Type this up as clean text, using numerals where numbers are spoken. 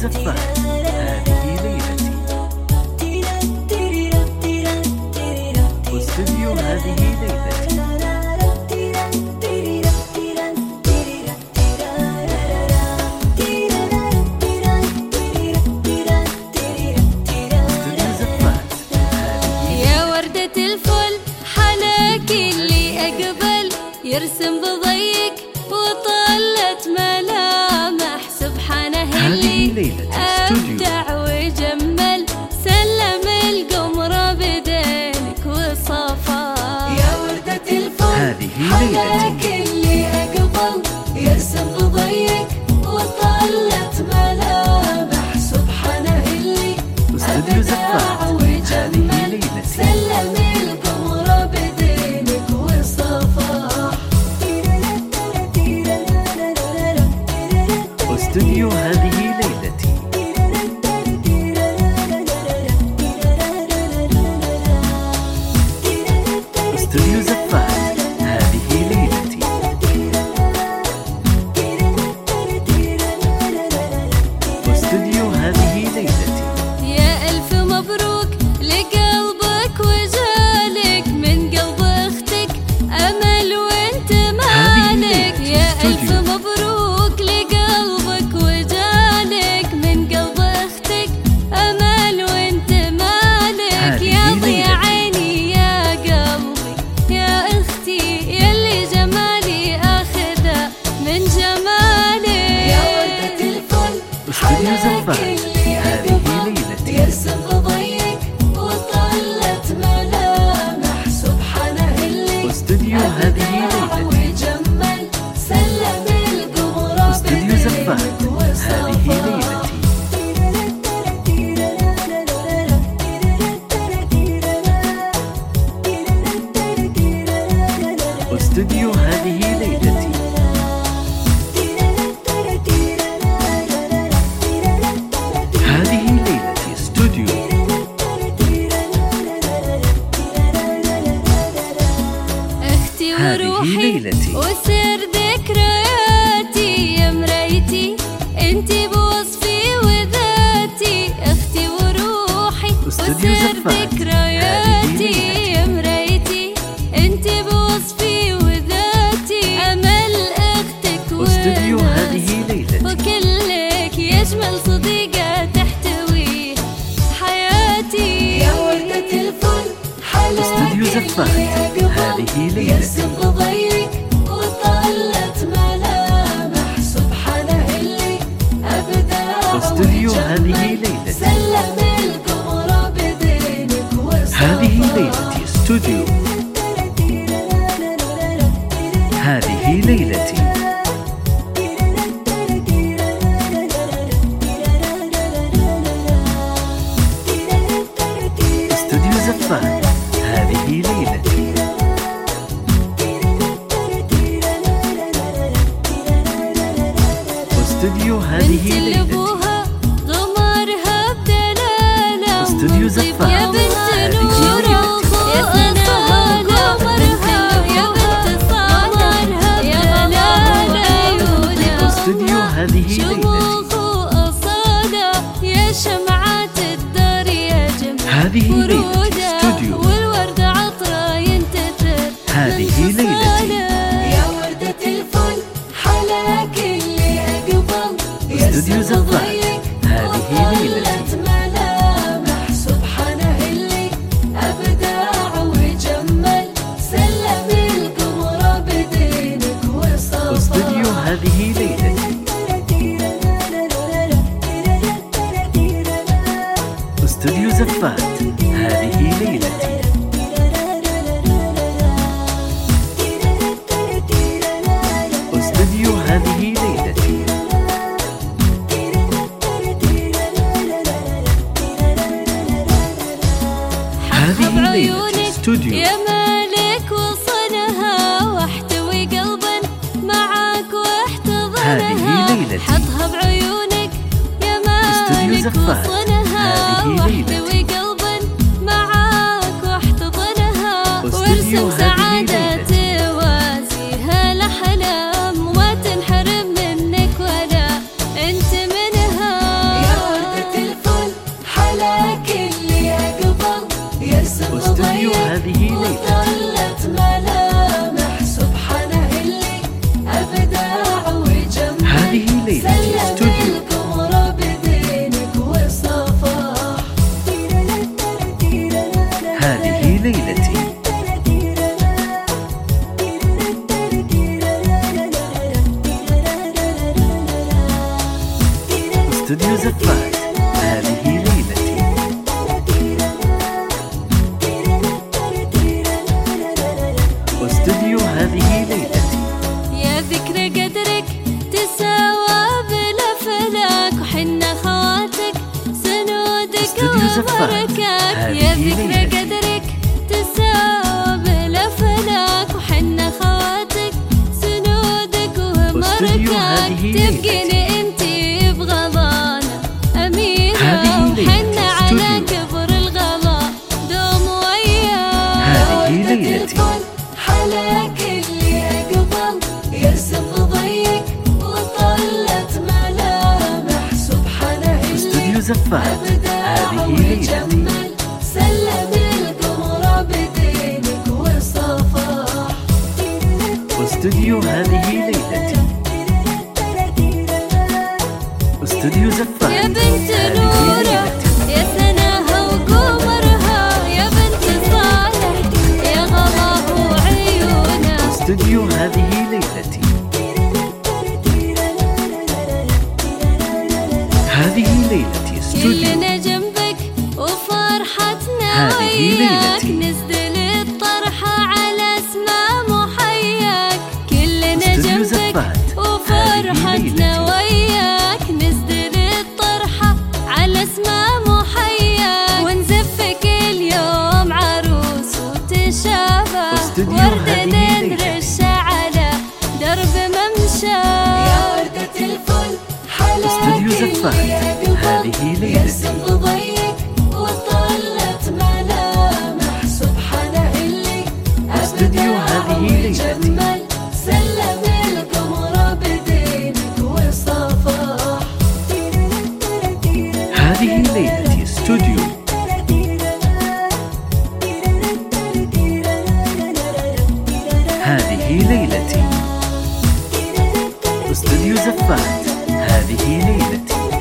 زفات هذه ليلتي. واستديو هذه ليلتي. يرسم بضيق وطلت ملامح سبحانه اللي أبدع وجمل، سلم القمر بدينك وصفا. يا وردة الفل حلاك اللي أقبل، يرسم بضيق وطلت ملامح سبحانه اللي أبدع وجمل، سلم القمر بدينك وصفا. واستديو هذه ليلتي. واستديو زفات هذه ليلتي. واستديو هذه ليلتي. يا ألف مبروك لقلبك وجالك من قلب أختك أمل وانت مالك. يا ألف مبروك لقلبك وجالك من قلب أختك أمل وانت مالك. يا ضياء عيني يا قلبي يا أختي يلي جمالي أخذه من جمالك. يا وردة الفل حلاك اللي أقبل، يرسم بضيق وطلت ملامح سبحانه اللي أبدع وجمل، سلم القمر بدينك وصفا. واستديو هذه ليلتي. هذه ليلتي استوديو. اختي وروحي وسر ذكرياتي يا مرايتي انتي بوصفي وذاتي. اختي وروحي وسر ذكرياتي يا مرايتي انتي بوصفي وذاتي. امل اختك واستديو هذه ليلتي. وكلك يجمل صديقة تحتوي حياتي. يا وردة الفل حلاك اللي أقبل، يرسم بضيق وطلت ملامح سبحانه اللي أبدع وجمل، سلم القمر بدينك وصفا. هذه ليلتي استوديو. هذه ليلتي. استوديو زفات هذه ليلتي. واستوديو هذه ليلتي. غمرها بدلالة واستوديو زفات يا بنت نور وخوفها قمرها يا بنت صمرها يا غلالة. واستوديو هذه ليلتي. شموخ وأصالة يا شمعات الدار يا جمال. هذه ليلتي استوديو. والورد عطرة ينتثر. هذه ليلتي. يا وردة الفل حلاك اللي أقبل، يرسم بضيق وطلت ملامح سبحانه اللي أبدع وجمل، سلم القمر بدينك وصفا. واستديو هذه ليلتي. واستديو زفات هذه ليلتي. واستديو هذه ليلتي. هذه ليلتي استوديو. يا مالك وصلها واحتوي قلبا معاك واحتضنها. هذه ليلتي. حطها بعيونك يا مالك وصلها واحتوي قلبا معاك واحتضنها. وارسم سعادة توازيها الأحلام وما تنحرم منك ولا انت منها. يا استوديو زفات، هذه ليلتي. استوديو هذه ليلتي. يا ذكرى قدرك تساوى بلا فلك، وحنا خواتك سنودك وبركاك. يا ذكرى قدرك تساوى بلا فلك، وحنا خواتك سنودك وبركاك. تبقيني انتي بغضانا امينة، وحنا على كبر الغلا دوم وياك. هذه ليلتي. حلاك اللي أقبل يرسم ضيق وطلت ملامح سبحانه استوديو زفات، هذه ليلتي. سلم القمر بدينك وصفاح. استوديو هذه ليلتي. استوديو زفات، يا بنت نوره يا سناها وقمرها، يا بنت صالح يا غلاه وعيونها. استوديو هذه ليلتي. هذه ليلتي استوديو. كلنا جنبك وفرحتنا وياك، نسدل الطرحة على اسماء محياك. كلنا جنبك وفرحتنا وياك، نسدل الطرحة على اسماء محياك. ونزفك اليوم عروس وتشابه، وردة نرش على درب ممشى. يا وردة الفل استوديو زفات، هذه ليلتي. يرسم ضيق وطلت ملامح سبحانه اللي استوديو هذه ليلتي. سلم القمر بدينك وصفاح. هذه ليلتي استوديو. هذه ليلتي. استوديو زفات، هذه ليلتي.